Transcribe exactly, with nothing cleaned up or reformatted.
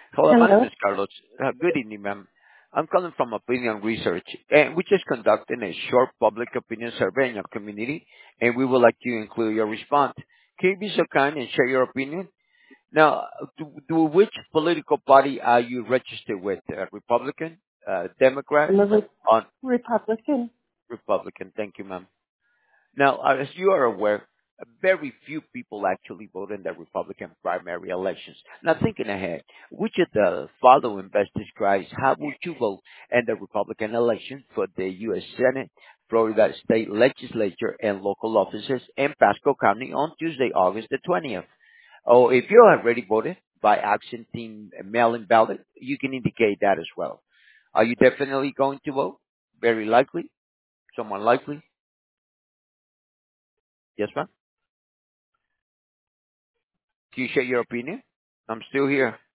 Hello, my name Hello. is Carlos. Uh, Good evening, ma'am. I'm calling from Opinion Research, and we just conducting a short public opinion survey in your community, and we would like to include your response. Can you be so kind and share your opinion? Now, to, to which political party are you registered with? Uh, Republican, uh, Democrat, I'm a re- or Republican. Republican? Thank you, ma'am. Now, uh, as you are aware, very few people actually vote in the Republican primary elections. Now, thinking ahead, which of the following best describes how would you vote in the Republican election for the U S. Senate, Florida State Legislature, and local offices in Pasco County on Tuesday, August the twentieth? Or if you have already voted by absentee mail-in ballot, you can indicate that as well. Are you definitely going to vote? Very likely. Someone likely? Yes, ma'am? Can you share your opinion? I'm still here.